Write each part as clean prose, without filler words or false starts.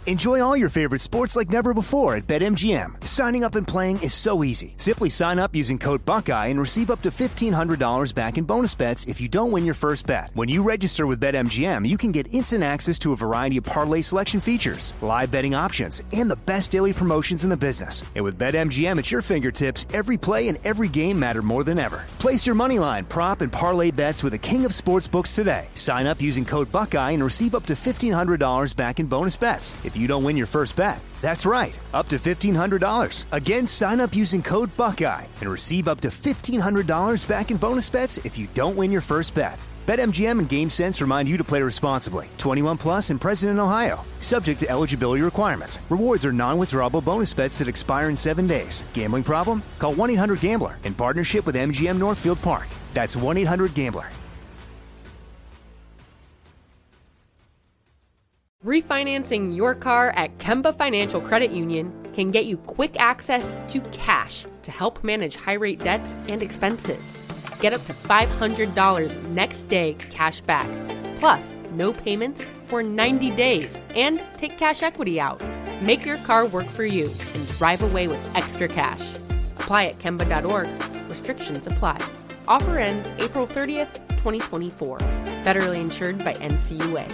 Enjoy all your favorite sports like never before at BetMGM. Signing up and playing is so easy. Simply sign up using code Buckeye and receive up to $1,500 back in bonus bets if you don't win your first bet. When you register with BetMGM, you can get instant access to a variety of parlay selection features, live betting options, and the best daily promotions in the business. And with BetMGM at your fingertips, every play and every game matter more than ever. Place your moneyline, prop, and parlay bets with the king of sportsbooks today. Sign up using code Buckeye and receive up to $1,500 back in bonus bets if you don't win your first bet. That's right, up to $1,500. Again, sign up using code Buckeye and receive up to $1,500 back in bonus bets if you don't win your first bet. BetMGM and GameSense remind you to play responsibly. 21 plus and present in Ohio. Subject to eligibility requirements. Rewards are non-withdrawable bonus bets that expire in 7 days. Gambling problem? Call 1-800-GAMBLER in partnership with MGM Northfield Park. That's 1-800-GAMBLER. Refinancing your car at Kemba Financial Credit Union can get you quick access to cash to help manage high-rate debts and expenses. Get up to $500 next day cash back, plus no payments for 90 days, and take cash equity out. Make your car work for you and drive away with extra cash. Apply at Kemba.org. Restrictions apply. Offer ends April 30th, 2024. Federally insured by NCUA.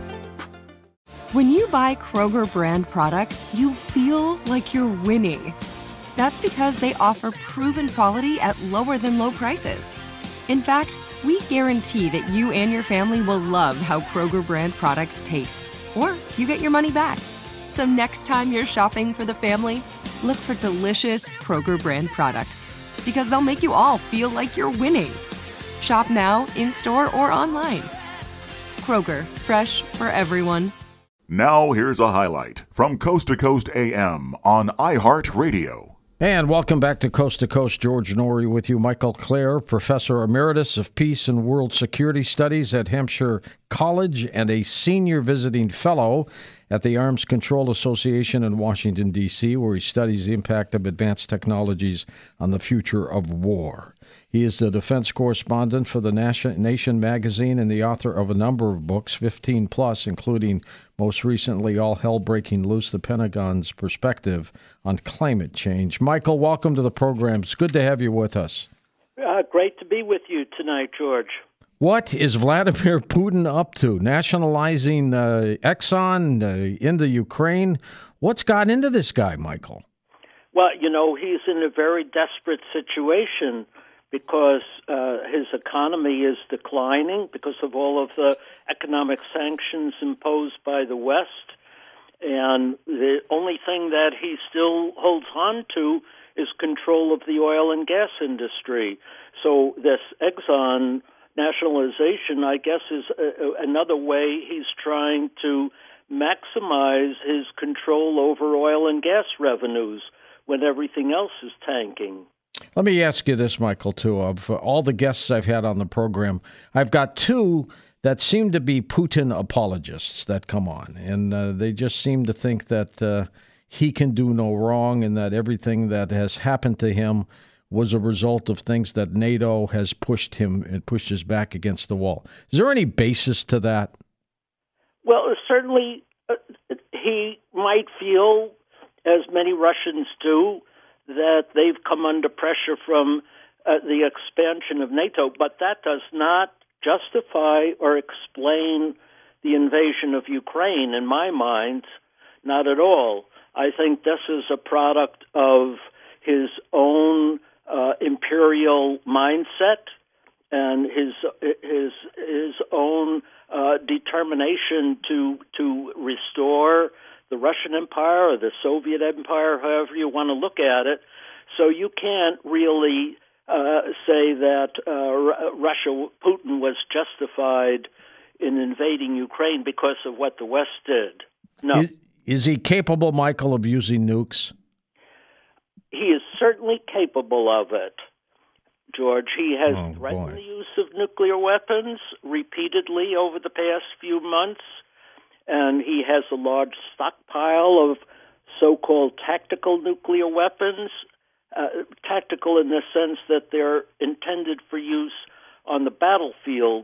When you buy Kroger brand products, you feel like you're winning. That's because they offer proven quality at lower than low prices. In fact, we guarantee that you and your family will love how Kroger brand products taste, or you get your money back. So next time you're shopping for the family, look for delicious Kroger brand products, because they'll make you all feel like you're winning. Shop now, in-store, or online. Kroger, fresh for everyone. Now here's a highlight from Coast to Coast AM on iHeartRadio. And welcome back to Coast. George Norrie with you. Michael Clare, Professor Emeritus of Peace and World Security Studies at Hampshire College and a Senior Visiting Fellow at the Arms Control Association in Washington, D.C., where he studies the impact of advanced technologies on the future of war. He is the defense correspondent for the Nation magazine and the author of a number of books, 15 plus, including most recently All Hell Breaking Loose, the Pentagon's Perspective on Climate Change. Michael, welcome to the program. It's good to have you with us. Great to be with you tonight, George. What is Vladimir Putin up to? Nationalizing Exxon into Ukraine? What's got into this guy, Michael? Well, he's in a very desperate situation because his economy is declining because of all of the economic sanctions imposed by the West. And the only thing that he still holds on to is control of the oil and gas industry. So this Exxon nationalization, I guess, is another way he's trying to maximize his control over oil and gas revenues when everything else is tanking. Let me ask you this, Michael, too. Of all the guests I've had on the program, I've got two that seem to be Putin apologists that come on, and they just seem to think that he can do no wrong and that everything that has happened to him was a result of things that NATO has pushed him and pushed his back against the wall. Is there any basis to that? Well, certainly he might feel, as many Russians do, that they've come under pressure from the expansion of NATO, but that does not justify or explain the invasion of Ukraine, in my mind, not at all. I think this is a product of his own imperial mindset and his own determination to restore the Russian Empire or the Soviet Empire, however you want to look at it. So you can't really say that Putin was justified in invading Ukraine because of what the West did. No. Is he capable, Michael, of using nukes? He is certainly capable of it, George. He has threatened the use of nuclear weapons repeatedly over the past few months, and he has a large stockpile of so-called tactical nuclear weapons, tactical in the sense that they're intended for use on the battlefield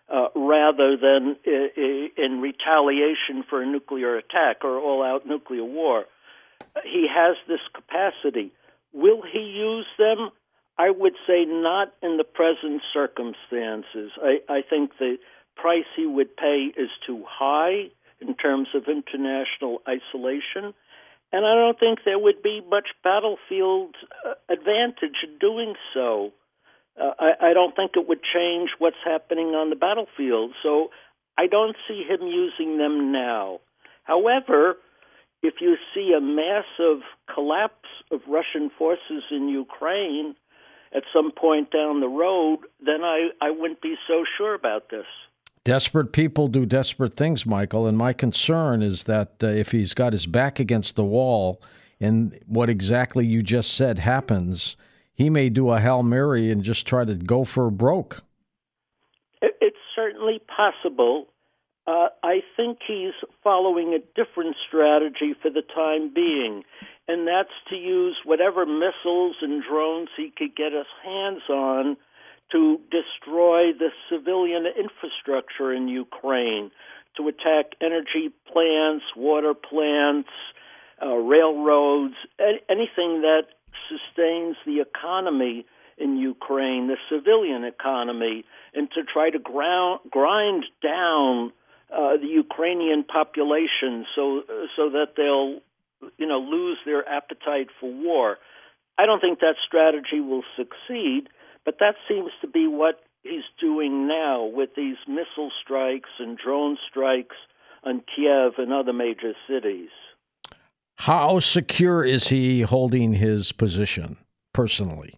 rather than in retaliation for a nuclear attack or all-out nuclear war. He has this capacity. Will he use them? I would say not in the present circumstances. I think the price he would pay is too high in terms of international isolation, and I don't think there would be much battlefield advantage in doing so. I don't think it would change what's happening on the battlefield, so I don't see him using them now. However, if you see a massive collapse of Russian forces in Ukraine at some point down the road, then I wouldn't be so sure about this. Desperate people do desperate things, Michael, and my concern is that if he's got his back against the wall and what exactly you just said happens, he may do a Hail Mary and just try to go for broke. It's certainly possible. I think he's following a different strategy for the time being, and that's to use whatever missiles and drones he could get his hands on to destroy the civilian infrastructure in Ukraine, to attack energy plants, water plants, railroads, anything that sustains the economy in Ukraine, the civilian economy, and to try to grind down the Ukrainian population so that they'll lose their appetite for war. I don't think that strategy will succeed, but that seems to be what he's doing now with these missile strikes and drone strikes on Kiev and other major cities. How secure is he holding his position, personally?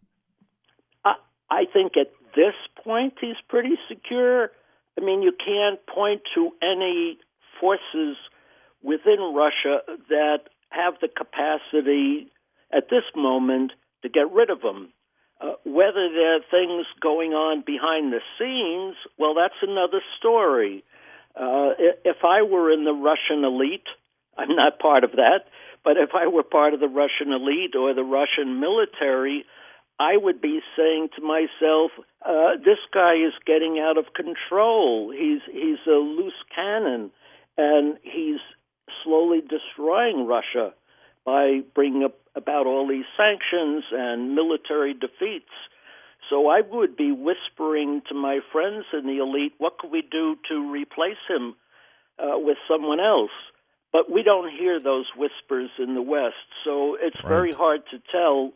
I think at this point he's pretty secure. I mean, you can't point to any forces within Russia that have the capacity at this moment to get rid of him. Whether there are things going on behind the scenes, well, that's another story. If I were in the Russian elite, I'm not part of that, but if I were part of the Russian elite or the Russian military, I would be saying to myself, this guy is getting out of control. He's a loose cannon, and he's slowly destroying Russia by bringing about all these sanctions and military defeats. So I would be whispering to my friends in the elite, what could we do to replace him with someone else? But we don't hear those whispers in the West, so it's very hard to tell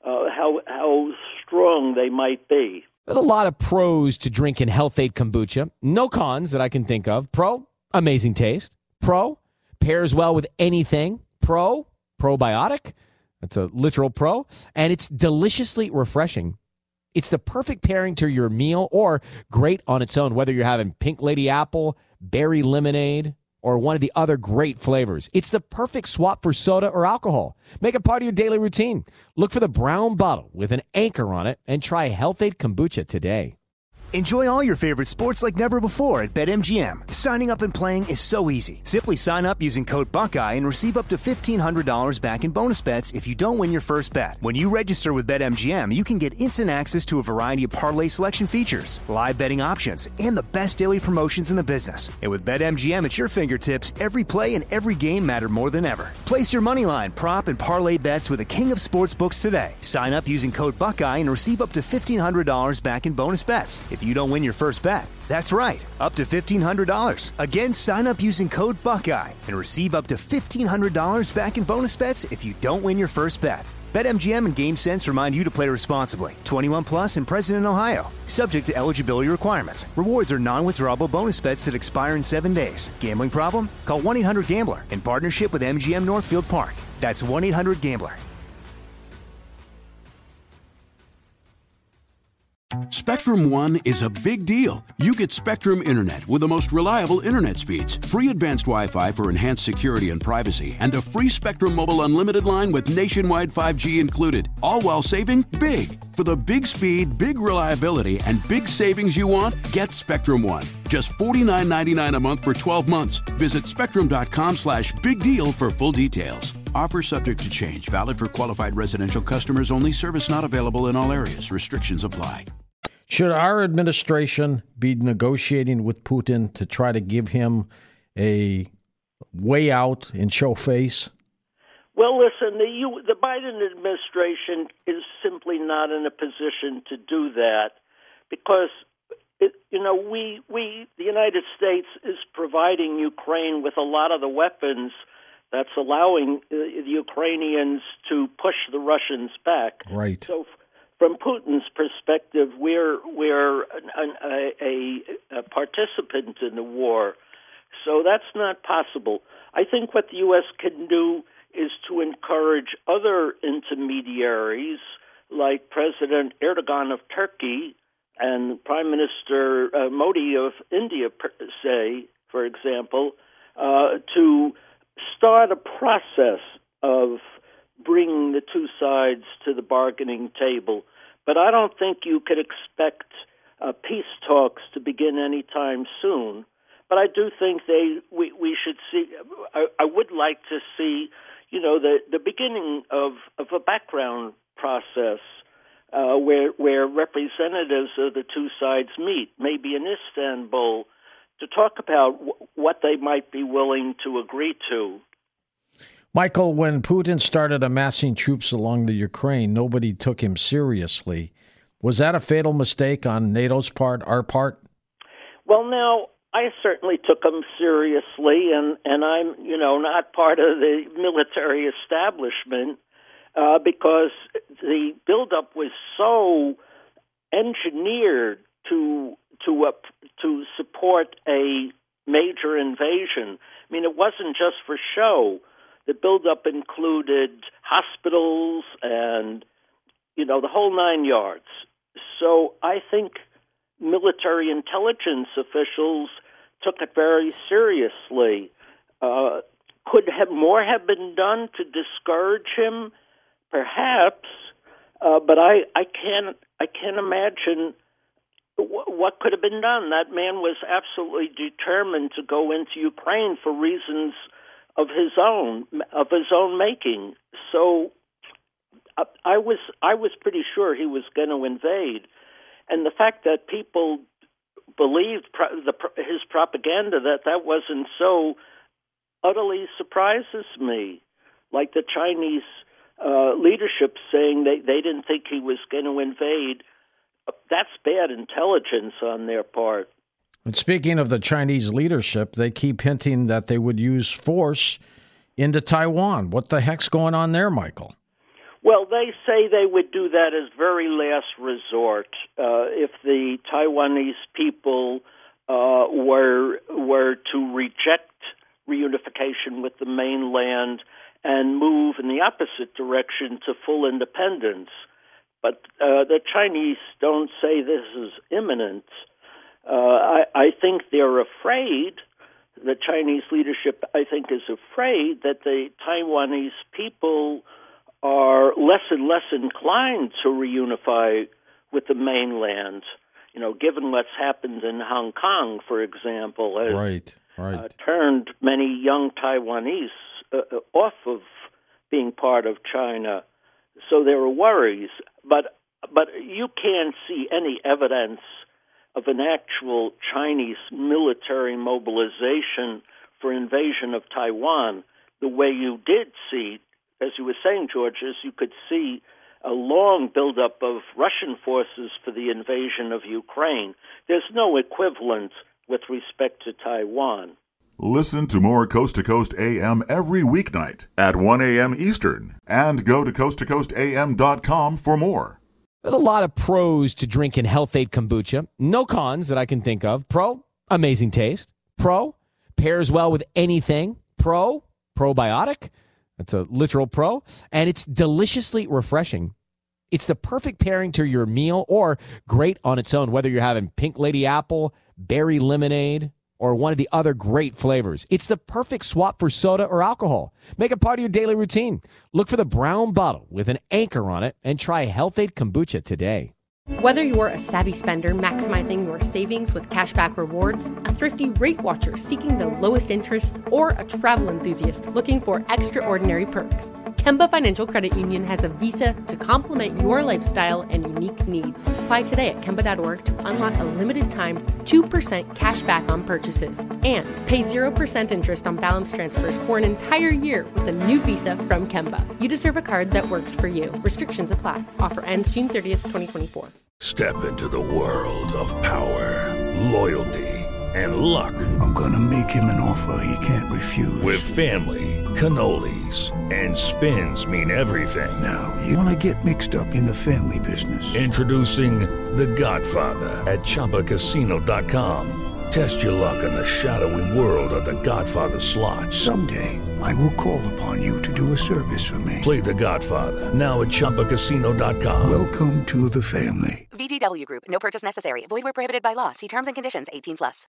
how strong they might be. There's a lot of pros to drinking Health-Ade kombucha. No cons that I can think of. Pro, amazing taste. Pro, pairs well with anything. Pro, probiotic. That's a literal pro. And it's deliciously refreshing. It's the perfect pairing to your meal or great on its own, whether you're having pink lady apple, berry lemonade, or one of the other great flavors. It's the perfect swap for soda or alcohol. Make it part of your daily routine. Look for the brown bottle with an anchor on it and try Health-Ade kombucha today. Enjoy all your favorite sports like never before at BetMGM. Signing up and playing is so easy. Simply sign up using code Buckeye and receive up to $1,500 back in bonus bets if you don't win your first bet. When you register with BetMGM, you can get instant access to a variety of parlay selection features, live betting options, and the best daily promotions in the business. And with BetMGM at your fingertips, every play and every game matter more than ever. Place your moneyline, prop, and parlay bets with the king of sportsbooks today. Sign up using code Buckeye and receive up to $1,500 back in bonus bets if you don't win your first bet. That's right, up to $1,500. Again, sign up using code Buckeye and receive up to $1,500 back in bonus bets if you don't win your first bet. BetMGM and GameSense remind you to play responsibly. 21 plus and present in Ohio. Subject to eligibility requirements. Rewards are non-withdrawable bonus bets that expire in 7 days. Gambling problem? Call 1-800-GAMBLER in partnership with MGM Northfield Park. That's 1-800-GAMBLER. Spectrum One is a big deal. You get Spectrum Internet with the most reliable internet speeds, free advanced Wi-Fi for enhanced security and privacy, and a free Spectrum Mobile Unlimited line with nationwide 5G included, all while saving big. For the big speed, big reliability, and big savings you want, get Spectrum One. Just $49.99 a month for 12 months. Visit spectrum.com/big deal for full details. Offer subject to change. Valid for qualified residential customers only. Service not available in all areas. Restrictions apply. Should our administration be negotiating with Putin to try to give him a way out and show face? Well, listen, the Biden administration is simply not in a position to do that because, the United States is providing Ukraine with a lot of the weapons that's allowing the Ukrainians to push the Russians back. Right. So from Putin's perspective, we're a participant in the war. So that's not possible. I think what the U.S. can do is to encourage other intermediaries like President Erdogan of Turkey and Prime Minister Modi of India, for example, to start a process of bringing the two sides to the bargaining table. But I don't think you could expect peace talks to begin anytime soon. But I do think we should see. I would like to see, the beginning of a background process where representatives of the two sides meet, maybe in Istanbul, to talk about what they might be willing to agree to. Michael, when Putin started amassing troops along the Ukraine, nobody took him seriously. Was that a fatal mistake on NATO's part, our part? Well, now, I certainly took him seriously, and I'm, not part of the military establishment because the buildup was so engineered to support a major invasion. I mean, it wasn't just for show. The buildup included hospitals and, the whole nine yards. So I think military intelligence officials took it very seriously. Could more have been done to discourage him? Perhaps, but I can't imagine what could have been done. That man was absolutely determined to go into Ukraine for reasons of his own making. So I was pretty sure he was going to invade, and the fact that people believed his propaganda that wasn't so utterly surprises me. Like the Chinese leadership saying they didn't think he was going to invade. That's bad intelligence on their part. And speaking of the Chinese leadership, they keep hinting that they would use force into Taiwan. What the heck's going on there, Michael? Well, they say they would do that as very last resort if the Taiwanese people were to reject reunification with the mainland and move in the opposite direction to full independence. But the Chinese don't say this is imminent. I think they're afraid. The Chinese leadership, I think, is afraid that the Taiwanese people are less and less inclined to reunify with the mainland. Given what's happened in Hong Kong, for example, has turned many young Taiwanese off of being part of China. So there are worries, but you can't see any evidence of an actual Chinese military mobilization for invasion of Taiwan the way you did see, as you were saying, George, as you could see a long buildup of Russian forces for the invasion of Ukraine. There's no equivalent with respect to Taiwan. Listen to more Coast to Coast AM every weeknight at 1 a.m. Eastern, and go to coasttocoastam.com for more. There's a lot of pros to drinking Health-Ade kombucha. No cons that I can think of. Pro, amazing taste. Pro, pairs well with anything. Pro, probiotic. That's a literal pro. And it's deliciously refreshing. It's the perfect pairing to your meal or great on its own, whether you're having pink lady apple, berry lemonade, or one of the other great flavors. It's the perfect swap for soda or alcohol. Make it part of your daily routine. Look for the brown bottle with an anchor on it and try Health-Ade kombucha today. Whether you're a savvy spender maximizing your savings with cashback rewards, a thrifty rate watcher seeking the lowest interest, or a travel enthusiast looking for extraordinary perks, Kemba Financial Credit Union has a visa to complement your lifestyle and unique needs. Apply today at Kemba.org to unlock a limited-time 2% cash back on purchases and pay 0% interest on balance transfers for an entire year with a new visa from Kemba. You deserve a card that works for you. Restrictions apply. Offer ends June 30th, 2024. Step into the world of power, loyalty, and luck. I'm gonna make him an offer he can't refuse. With family, cannolis, and spins mean everything. Now, you wanna get mixed up in the family business. Introducing The Godfather at ChumbaCasino.com. Test your luck in the shadowy world of The Godfather slot. Someday, I will call upon you to do a service for me. Play The Godfather, now at ChumbaCasino.com. Welcome to the family. VGW Group. No purchase necessary. Void where prohibited by law. See terms and conditions. 18+.